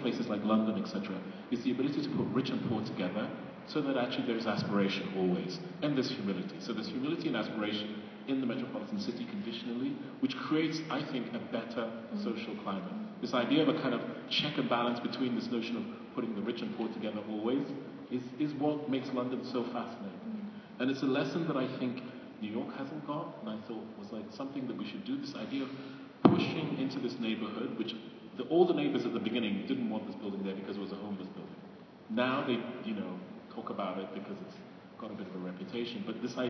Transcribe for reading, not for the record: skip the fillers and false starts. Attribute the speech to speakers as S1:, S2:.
S1: places like London, etc., is the ability to put rich and poor together so that actually there's aspiration always, and there's humility. So there's humility and aspiration in the metropolitan city conditionally, which creates, I think, a better social climate. This idea of a kind of check and balance between this notion of putting the rich and poor together always is what makes London so fascinating. And it's a lesson that I think New York hasn't got, and I thought was like something that we should do, this idea of pushing into this neighborhood, which all the neighbors at the beginning didn't want this building there because it was a homeless building. Now they, talk about it because it's got a bit of a reputation, but this idea